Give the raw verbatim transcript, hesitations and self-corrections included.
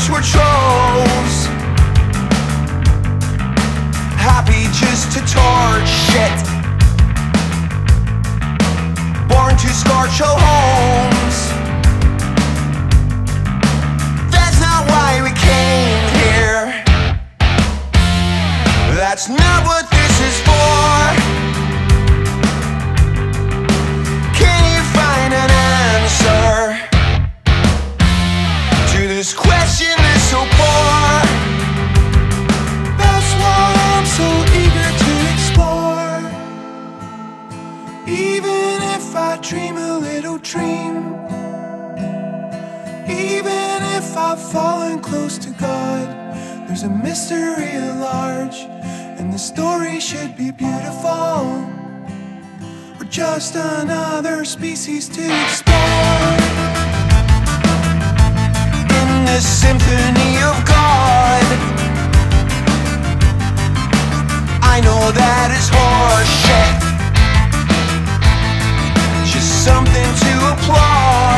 hearts were trolls, happy just to torch shit, born to scorch our homes. That's not why we came here. That's not what this is for. Can you find an answer to this question that's so poor? That's why I'm so eager to explore. Even if I dream a little dream, even if I've fallen close to God, there's a mystery at large, and the story should be beautiful. We're just another species to explore in this symphony of God. I know that it's horseshit, just something to applaud.